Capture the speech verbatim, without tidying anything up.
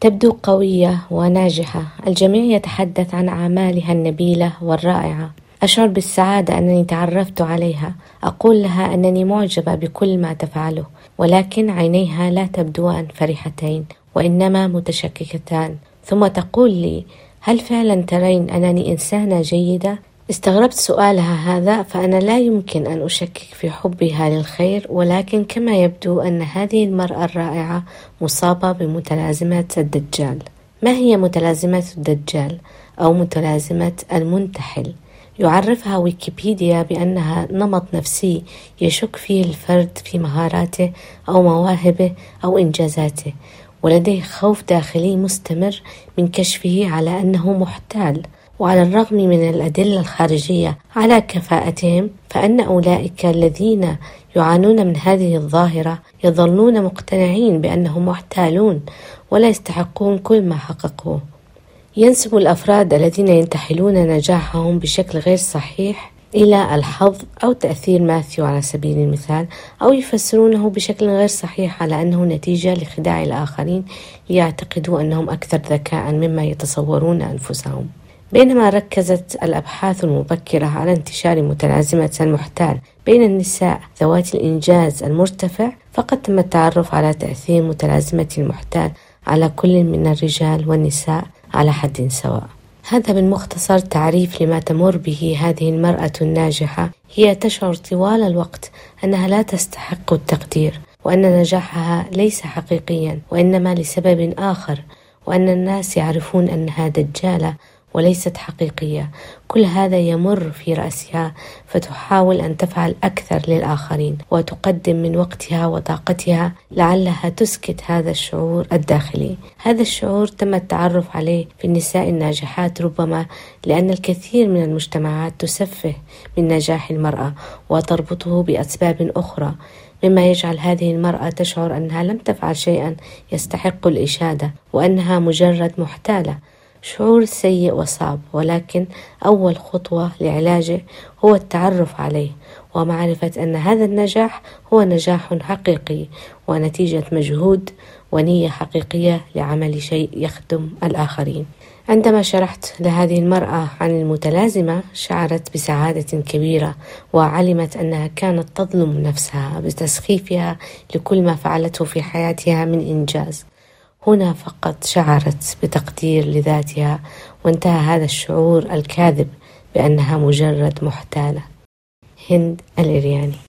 تبدو قوية وناجحة، الجميع يتحدث عن أعمالها النبيلة والرائعة. أشعر بالسعادة أنني تعرفت عليها. أقول لها أنني معجبة بكل ما تفعله، ولكن عينيها لا تبدوان فرحتين وإنما متشككتان. ثم تقول لي: هل فعلا ترين أنني إنسانة جيدة؟ استغربت سؤالها هذا، فأنا لا يمكن أن أشكك في حبها للخير، ولكن كما يبدو أن هذه المرأة الرائعة مصابة بمتلازمة الدجال. ما هي متلازمة الدجال أو متلازمة المنتحل؟ يعرفها ويكيبيديا بأنها نمط نفسي يشك فيه الفرد في مهاراته أو مواهبه أو إنجازاته، ولديه خوف داخلي مستمر من كشفه على أنه محتال. وعلى الرغم من الأدلة الخارجية على كفاءتهم، فأن أولئك الذين يعانون من هذه الظاهرة يظلون مقتنعين بأنهم محتالون ولا يستحقون كل ما حققوه. ينسب الأفراد الذين ينتحلون نجاحهم بشكل غير صحيح إلى الحظ أو تأثير ماثيو على سبيل المثال، أو يفسرونه بشكل غير صحيح على أنه نتيجة لخداع الآخرين ليعتقدوا أنهم أكثر ذكاء مما يتصورون أنفسهم. بينما ركزت الأبحاث المبكرة على انتشار متلازمة المحتال بين النساء ذوات الإنجاز المرتفع، فقد تم التعرف على تأثير متلازمة المحتال على كل من الرجال والنساء على حد سواء. هذا بالمختصر تعريف لما تمر به هذه المرأة الناجحة. هي تشعر طوال الوقت أنها لا تستحق التقدير، وأن نجاحها ليس حقيقيا وإنما لسبب آخر، وأن الناس يعرفون أنها دجالة وليست حقيقية. كل هذا يمر في رأسها، فتحاول أن تفعل أكثر للآخرين وتقدم من وقتها وطاقتها لعلها تسكت هذا الشعور الداخلي. هذا الشعور تم التعرف عليه في النساء الناجحات، ربما لأن الكثير من المجتمعات تسفه من نجاح المرأة وتربطه بأسباب أخرى، مما يجعل هذه المرأة تشعر أنها لم تفعل شيئا يستحق الإشادة وأنها مجرد محتالة. شعور سيء وصعب، ولكن أول خطوة لعلاجه هو التعرف عليه ومعرفة أن هذا النجاح هو نجاح حقيقي ونتيجة مجهود ونية حقيقية لعمل شيء يخدم الآخرين. عندما شرحت لهذه المرأة عن المتلازمة، شعرت بسعادة كبيرة وعلمت أنها كانت تظلم نفسها بتسخيفها لكل ما فعلته في حياتها من إنجاز. هنا فقط شعرت بتقدير لذاتها، وانتهى هذا الشعور الكاذب بأنها مجرد محتالة. هند الإرياني.